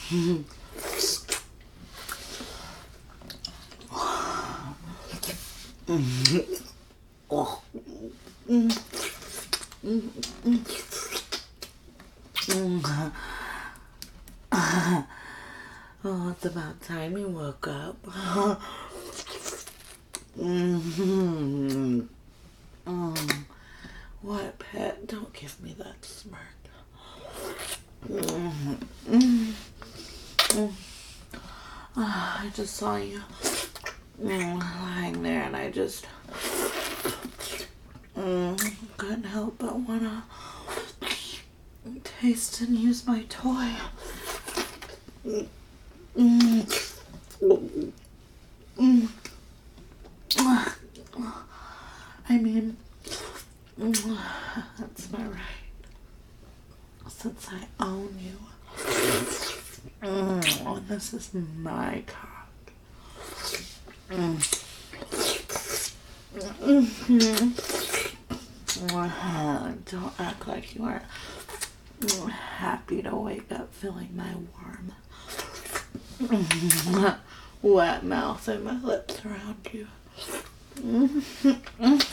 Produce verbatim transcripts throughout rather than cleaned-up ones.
Oh. Mm. Mm. Mm. Mm. Oh, it's about time you woke up. Mm-hmm. Mm. What, pet? Don't give me that smirk. Mm. Mm. Mm. Oh, I just saw you mm, lying there, and I just mm, couldn't help but wanna taste and use my toy. Mm. Mm. I mean, that's my right, since I own you. Mm. This is my cock. Mm. Mm-hmm. Don't act like you aren't happy to wake up feeling my warm, wet mouth and my lips around you. Mm-hmm.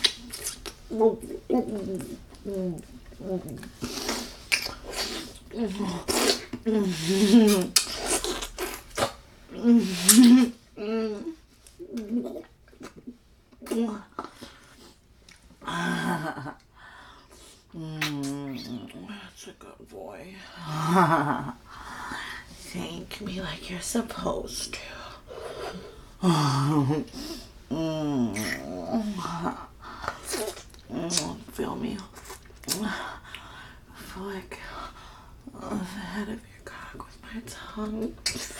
That's a good boy. Thank me like you're supposed to. Mm. Feel me. Flick the head of your cock with my tongue.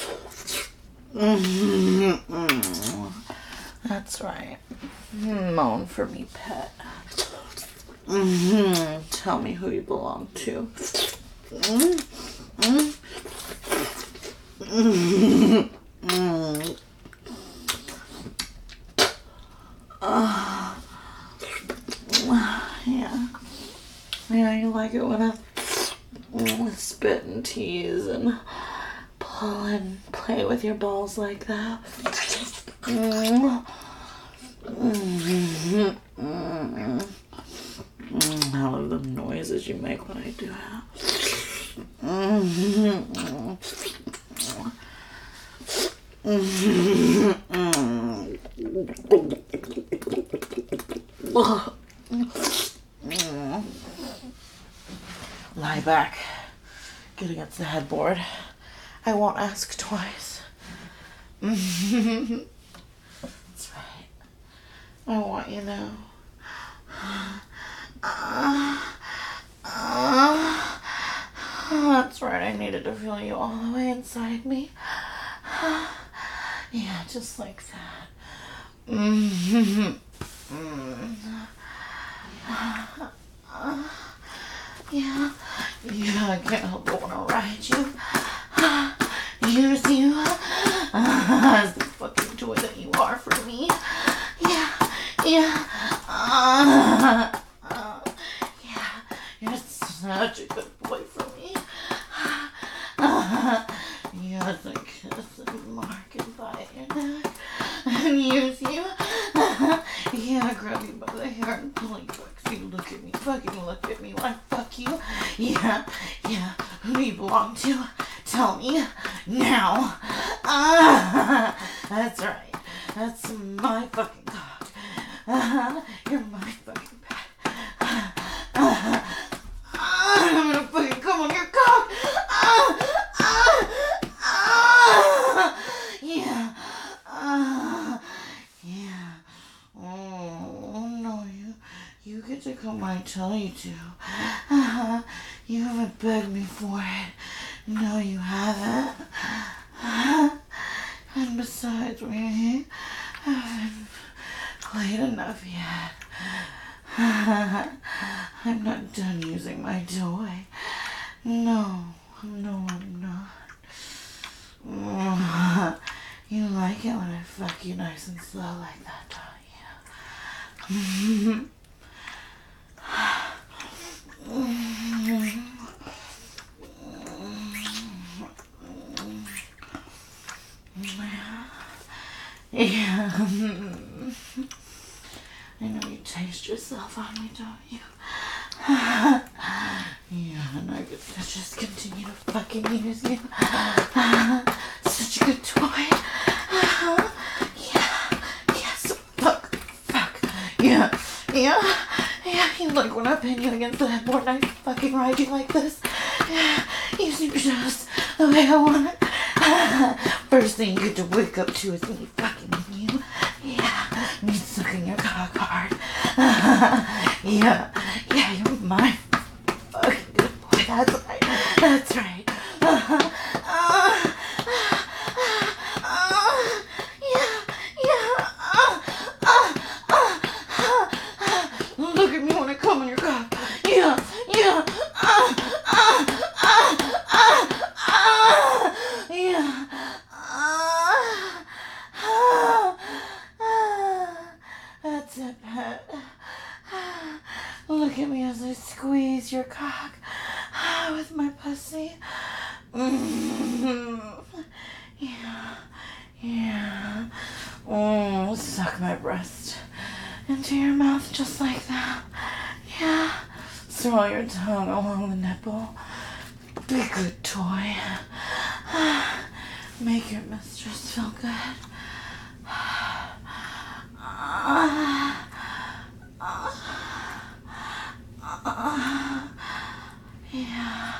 Mm-hmm. That's right. Moan for me, pet. Mm-hmm. Tell me who you belong to. Mm-hmm. Mm-hmm. Uh, yeah. Yeah, you like it when I mm, spit and tease and pull and play with your balls like that. Mm. Mm-hmm. Mm-hmm. Mm, I love the noises you make when I do that. Mm-hmm. Mm-hmm. Mm-hmm. Lie back. Get against the headboard. I won't ask twice. Mm-hmm. That's right. I want you now. Uh, uh, that's right, I needed to feel you all the way inside me. Yeah, just like that. Mm-hmm. Mm. Uh, yeah, yeah, I can't help but want to ride you. Use you as the fucking toy that you are for me. Yeah, yeah. Uh, uh, yeah, you're such a good boy for me. Uh, yes, I kiss and mark and bite your neck and use you. Yeah, I grab you by the hair and pull you back so you look at me. Fucking look at me when I fuck you. Yeah, yeah. Who do you belong to? Tell me now. Uh, that's right. That's my fucking cock. Uh, you're my fucking pet. Uh, uh, I'm gonna fucking come on your cock. Uh, uh, uh, yeah. Uh, yeah. Oh, no, you, you get to come when I tell you to. Uh, you haven't begged me for it. No, you haven't. Uh, and besides, we haven't played enough yet. Uh, I'm not done using my toy. No, no, I'm not. Uh, you like it when I fuck you nice and slow like that, don't you? Yeah. I know you taste yourself on me, don't you? Yeah, and I could just continue to fucking use you. Such a good toy. Yeah. Yes. Fuck. Fuck. Yeah. Yeah. Yeah. You like when I pin you against the headboard and I fucking ride you like this? Yeah. You seem just the way I want it. First thing you get to wake up to is me fucking you. Yeah. Me sucking your cock hard. Yeah. Yeah, you're my fucking good boy. That's right. That's right. Uh, uh, uh, yeah. Yeah. Uh, uh, uh, uh, Look at me when I come on your cock. Yeah. Yeah. Uh, uh, uh, uh, uh, yeah. Uh, uh, uh, that's it, pet. Look at me as I squeeze your cock with my pussy. Mm-hmm. Yeah, yeah. Oh, suck my breast into your mouth just like that. Yeah. Throw your tongue along the nipple. Be a good toy. Make your mistress feel good. Yeah.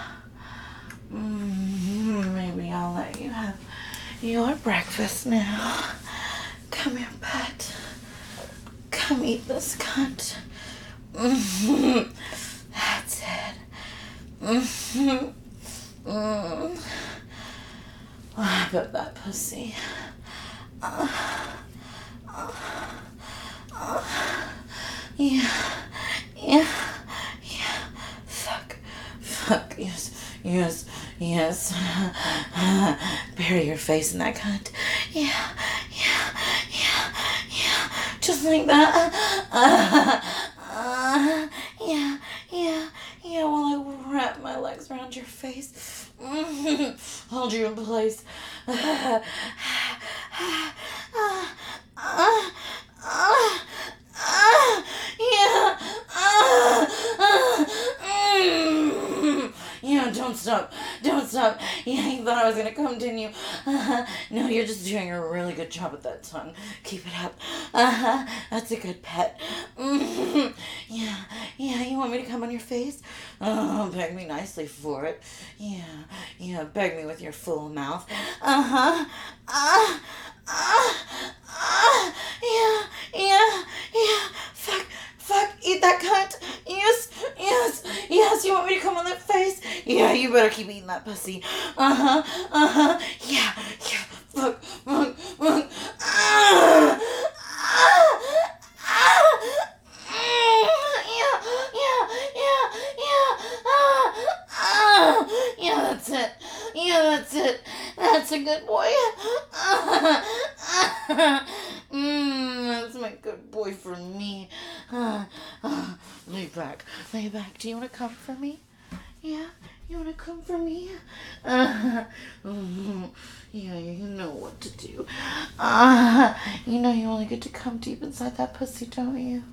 Mm, maybe I'll let you have your breakfast now. Come here, pet. Come eat this cunt. Mm-hmm. That's it. Mm-hmm. Mm. Lap up that pussy. Uh, uh, uh, yeah. Yeah. Yeah. Fuck. Fuck. Yes. Yes. Yes. Bury your face in that cunt. Yeah. Yeah. Yeah. Yeah. Just like that. Uh, uh, yeah. Yeah. Yeah. While I wrap my legs around your face. Mm-hmm. Hold you in place. Uh, uh, uh, uh, uh, uh, yeah. Uh, uh, mm. Yeah, don't stop. Don't stop. Yeah, you thought I was gonna continue. Uh, no, you're just doing a really good job with that tongue. Keep it up. Uh-huh. That's a good pet. Mm-hmm. Yeah. Yeah, you want me to come on your face? Oh, beg me nicely for it. Yeah. Yeah, beg me with your full mouth. Uh-huh. Uh, uh, uh, yeah. Yeah. Yeah. Fuck. Fuck, eat that cunt. Yes, yes, yes. You want me to come on that face? Yeah, you better keep eating that pussy. Uh huh, uh huh. Yeah, yeah. Fuck, fuck, fuck. Ah, ah, ah. Yeah, yeah, yeah, yeah. Ah, ah. Yeah, that's it. Yeah, that's it. That's a good boy. Mmm, that's my good boy for me. Uh, uh, lay back, lay back. Do you want to come for me? Yeah? You want to come for me? Uh, mm, yeah, you know what to do. Uh, you know you only get to come deep inside that pussy, don't you?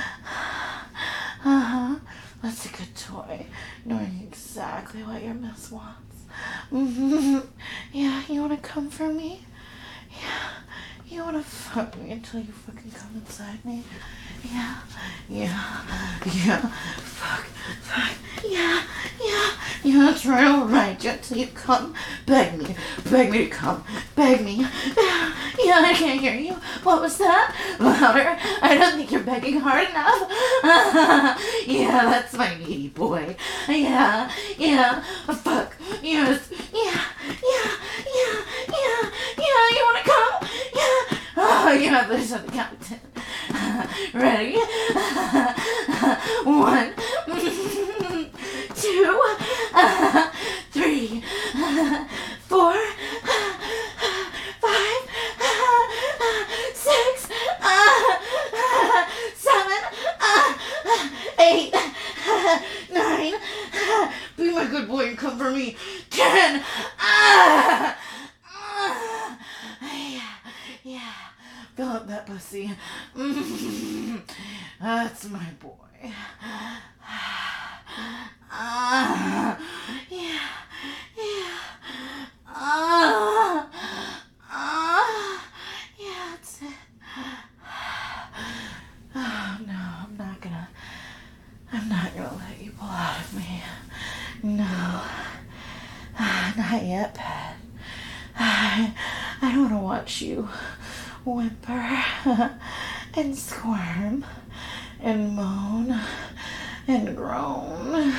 Uh-huh. That's a good toy. Knowing exactly what your miss wants. Mm-hmm. Yeah, you want to come for me? Yeah. You want to fuck me until you fucking come inside me? Yeah, yeah, yeah, fuck, fuck, yeah, yeah, yeah, that's right, I'll ride you until you come. Beg me, beg me to come, beg me. Yeah, I can't hear you. What was that? Louder. I don't think you're begging hard enough. Yeah, that's my needy boy. Yeah, yeah, fuck, yes, yeah, yeah, yeah, yeah, yeah, you wanna come? Yeah, oh, yeah, there's on the count of ten. Ready? One, two, three, four, five, six, seven, eight, nine. Be my good boy and come for me. Ten. Yeah, yeah. pussy. Mm, that's my boy. Ah, yeah, yeah. Ah, ah, yeah, that's it. Oh no, I'm not gonna. I'm not gonna let you pull out of me. No, not yet, Pat. I, I don't want to watch you whimper and squirm and moan and groan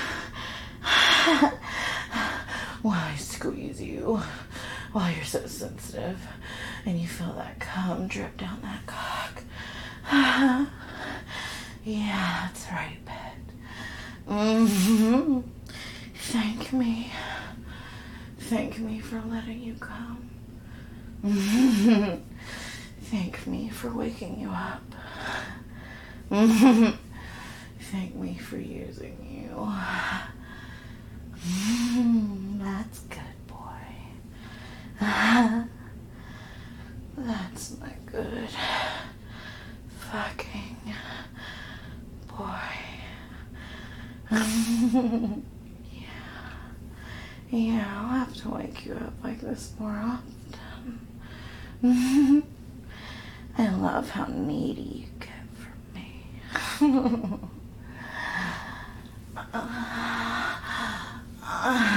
while I squeeze you, while you're so sensitive and you feel that cum drip down that cock. Yeah, that's right, Pet. Mm-hmm. Thank me. Thank me for letting you come. Mm-hmm. Thank me for waking you up. Mm-hmm. Thank me for using you. Mm, that's good, boy. That's my good fucking boy. Yeah. Yeah, I'll have to wake you up like this more often. I love how needy you get for me. uh, uh,